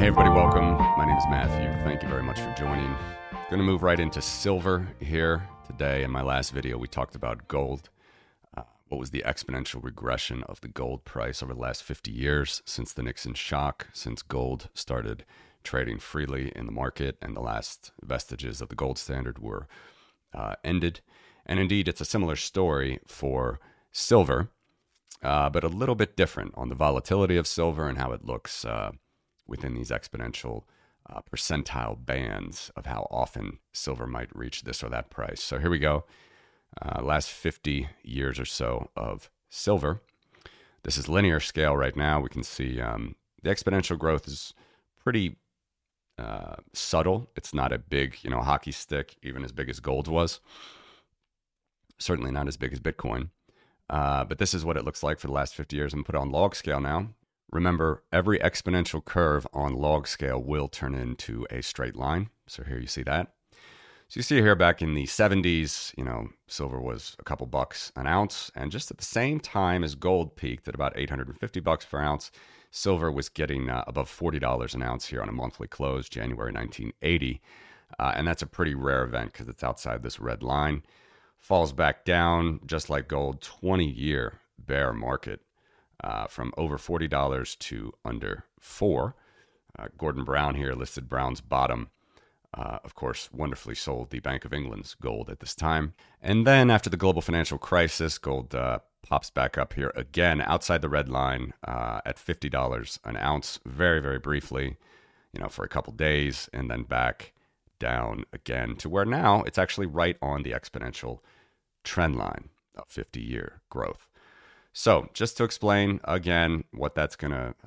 Hey everybody, welcome. My name is Matthew. Thank you very much for joining. Going to move right into silver here today. In my last video, we talked about gold. What was the exponential regression of the gold price over the last 50 years since the Nixon shock, since gold started trading freely in the market and the last vestiges of the gold standard were ended. And indeed, it's a similar story for silver, but a little bit different on the volatility of silver and how it looks within these exponential percentile bands of how often silver might reach this or that price. So here we go. Last 50 years or so of silver. This is linear scale right now. We can see the exponential growth is pretty subtle. It's not a big, hockey stick, even as big as gold was. Certainly not as big as Bitcoin. But this is what it looks like for the last 50 years. I'm put on log scale now. Remember, every exponential curve on log scale will turn into a straight line. So here you see that. So you see here back in the 70s, silver was a couple bucks an ounce. And just at the same time as gold peaked at about 850 bucks per ounce, silver was getting above $40 an ounce here on a monthly close, January 1980. And that's a pretty rare event because it's outside this red line. Falls back down, just like gold, 20-year bear market. From over $40 to under $4. Gordon Brown here listed Brown's bottom. Of course, wonderfully sold the Bank of England's gold at this time. And then after the global financial crisis, gold pops back up here again outside the red line at $50 an ounce, very, very briefly, for a couple days, and then back down again to where now it's actually right on the exponential trend line of 50-year growth. So just to explain again what that's going to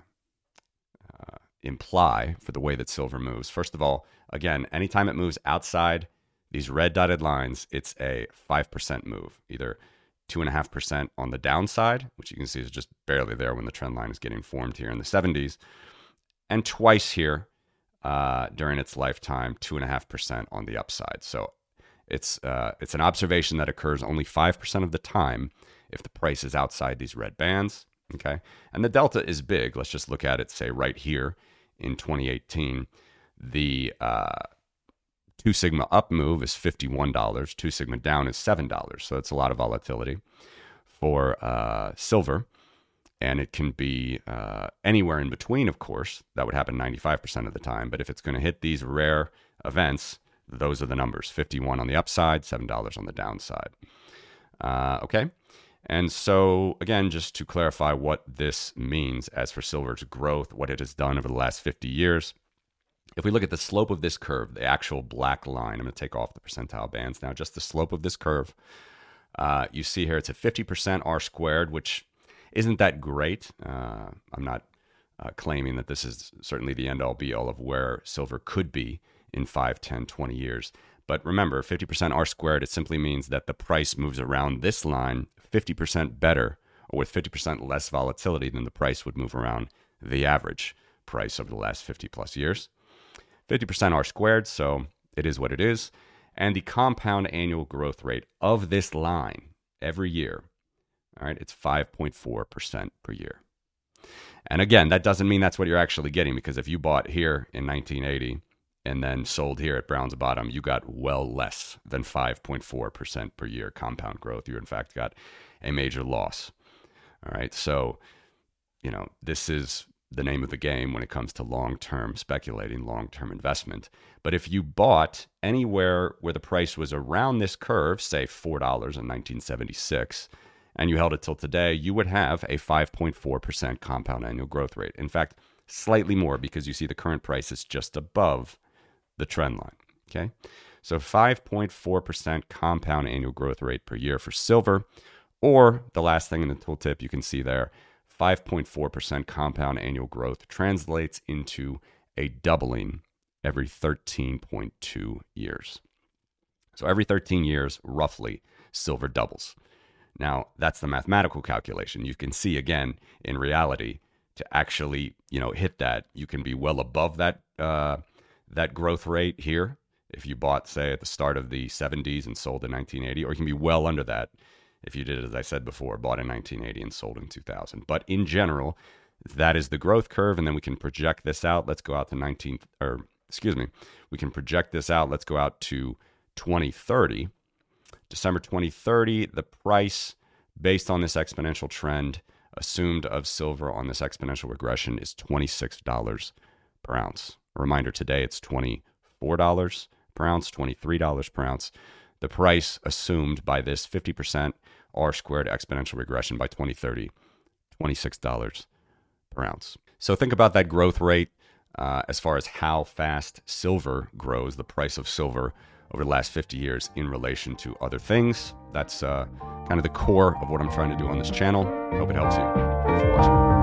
imply for the way that silver moves. First of all, again, anytime it moves outside these red dotted lines, it's a 5% move, either 2.5% on the downside, which you can see is just barely there when the trend line is getting formed here in the 70s, and twice here during its lifetime, 2.5% on the upside. So it's an observation that occurs only 5% of the time if the price is outside these red bands, okay? And the delta is big. Let's just look at it, say, right here in 2018. The 2 sigma up move is $51. 2 sigma down is $7. So it's a lot of volatility for silver. And it can be anywhere in between, of course. That would happen 95% of the time. But if it's going to hit these rare events, those are the numbers. 51 on the upside, $7 on the downside. Okay? And so, again, just to clarify what this means as for silver's growth, what it has done over the last 50 years, if we look at the slope of this curve, the actual black line, I'm going to take off the percentile bands now, just the slope of this curve, you see here it's a 50% R squared, which isn't that great. I'm not claiming that this is certainly the end-all, be-all of where silver could be in 5, 10, 20 years. But remember, 50% R squared, it simply means that the price moves around this line 50% better, or with 50% less volatility than the price would move around the average price over the last 50 plus years. 50% R squared, so it is what it is. And the compound annual growth rate of this line every year, all right, it's 5.4% per year. And again, that doesn't mean that's what you're actually getting, because if you bought here in 1980 and then sold here at Brown's bottom, you got well less than 5.4% per year compound growth. You, in fact, got a major loss. All right, so, this is the name of the game when it comes to long-term speculating, long-term investment. But if you bought anywhere where the price was around this curve, say $4 in 1976, and you held it till today, you would have a 5.4% compound annual growth rate. In fact, slightly more, because you see the current price is just above the trend line, okay? So 5.4% compound annual growth rate per year for silver, or the last thing in the tooltip you can see there, 5.4% compound annual growth translates into a doubling every 13.2 years. So every 13 years, roughly, silver doubles. Now, that's the mathematical calculation. You can see, again, in reality, to actually, hit that, you can be well above that growth rate here if you bought, say, at the start of the 70s and sold in 1980, or you can be well under that if you did, as I said before, bought in 1980 and sold in 2000. But in general, That is the growth curve. And then we can project this out. Let's go out to we can project this out. Let's go out to 2030. December 2030, the price based on this exponential trend assumed of silver on this exponential regression is $26 per ounce. A reminder, today it's $24 per ounce, $23 per ounce. The price assumed by this 50% R squared exponential regression by 2030, $26 per ounce. So think about that growth rate as far as how fast silver grows, the price of silver over the last 50 years in relation to other things. That's kind of the core of what I'm trying to do on this channel. I hope it helps you. Thanks for watching.